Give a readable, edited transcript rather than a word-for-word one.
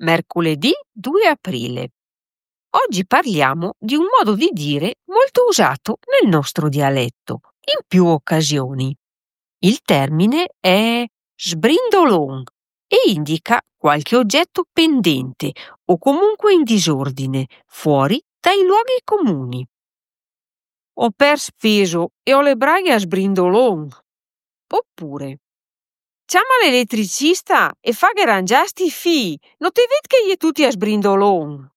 Mercoledì 2 aprile. Oggi parliamo di un modo di dire molto usato nel nostro dialetto, in più occasioni. Il termine è sbrindolon e indica qualche oggetto pendente o comunque in disordine, fuori dai luoghi comuni. Ho perso peso e ho le braghe a sbrindolon. Oppure, chiama l'elettricista e fa che rangiasti i fii, non ti vedi che gli tutti a sbrindolon.